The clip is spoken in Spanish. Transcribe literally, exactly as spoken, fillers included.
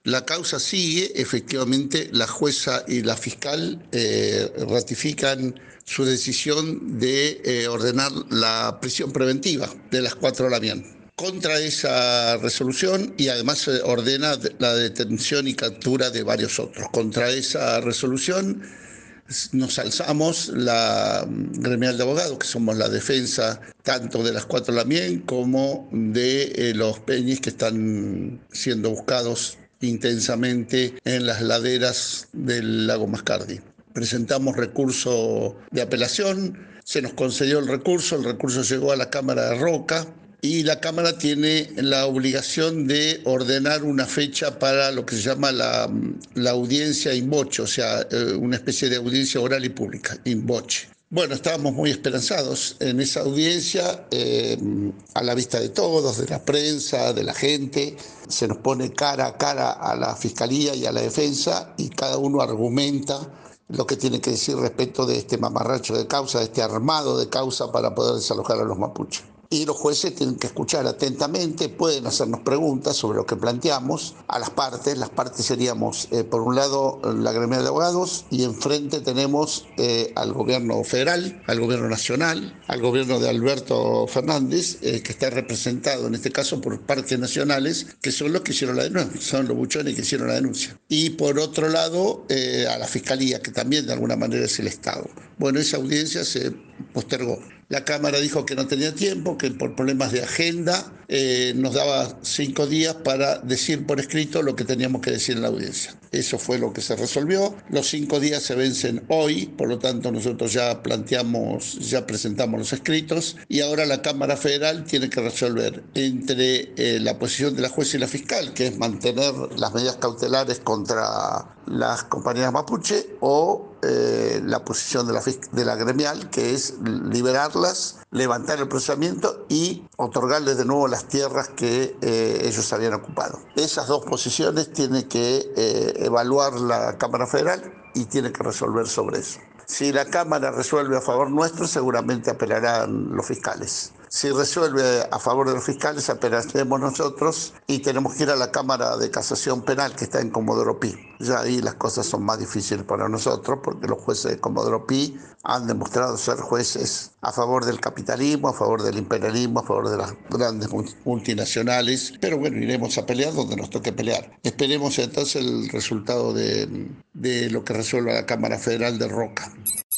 La causa sigue, efectivamente, la jueza y la fiscal eh, ratifican su decisión de eh, ordenar la prisión preventiva de las cuatro Lamián. Contra esa resolución y además eh, ordena la detención y captura de varios otros. Contra esa resolución nos alzamos la gremial de abogados, que somos la defensa tanto de las cuatro Lamien como de eh, los peñis que están siendo buscados intensamente en las laderas del lago Mascardi. Presentamos recurso de apelación, se nos concedió el recurso, el recurso llegó a la Cámara de Roca, y la Cámara tiene la obligación de ordenar una fecha para lo que se llama la, la audiencia in voce, o sea, una especie de audiencia oral y pública, in voce. Bueno, estábamos muy esperanzados en esa audiencia, eh, a la vista de todos, de la prensa, de la gente. Se nos pone cara a cara a la Fiscalía y a la defensa y cada uno argumenta lo que tiene que decir respecto de este mamarracho de causa, de este armado de causa para poder desalojar a los mapuches. Y los jueces tienen que escuchar atentamente, pueden hacernos preguntas sobre lo que planteamos a las partes. Las partes seríamos, eh, por un lado, la gremial de abogados, y enfrente tenemos eh, al gobierno federal, al gobierno nacional, al gobierno de Alberto Fernández, eh, que está representado en este caso por parques nacionales, que son los que hicieron la denuncia, son los buchones que hicieron la denuncia. Y por otro lado, eh, a la Fiscalía, que también de alguna manera es el Estado. Bueno, esa audiencia se postergó. La Cámara dijo que no tenía tiempo, que por problemas de agenda eh, nos daba cinco días para decir por escrito lo que teníamos que decir en la audiencia. Eso fue lo que se resolvió. Los cinco días se vencen hoy, por lo tanto nosotros ya planteamos, ya presentamos los escritos y ahora la Cámara Federal tiene que resolver entre eh, la posición de la jueza y la fiscal, que es mantener las medidas cautelares contra las compañías mapuche, o eh, la posición de la, de la gremial, que es liberarlas, levantar el procesamiento y otorgarles de nuevo las tierras que eh, ellos habían ocupado. Esas dos posiciones tiene que eh, evaluar la Cámara Federal y tiene que resolver sobre eso. Si la Cámara resuelve a favor nuestro, seguramente apelarán los fiscales. Si resuelve a favor de los fiscales, apelaremos nosotros y tenemos que ir a la Cámara de Casación Penal, que está en Comodoro Pi. Ya ahí las cosas son más difíciles para nosotros, porque los jueces de Comodoro Pi han demostrado ser jueces a favor del capitalismo, a favor del imperialismo, a favor de las grandes multinacionales. Pero bueno, iremos a pelear donde nos toque pelear. Esperemos entonces el resultado de, de lo que resuelva la Cámara Federal de Roca.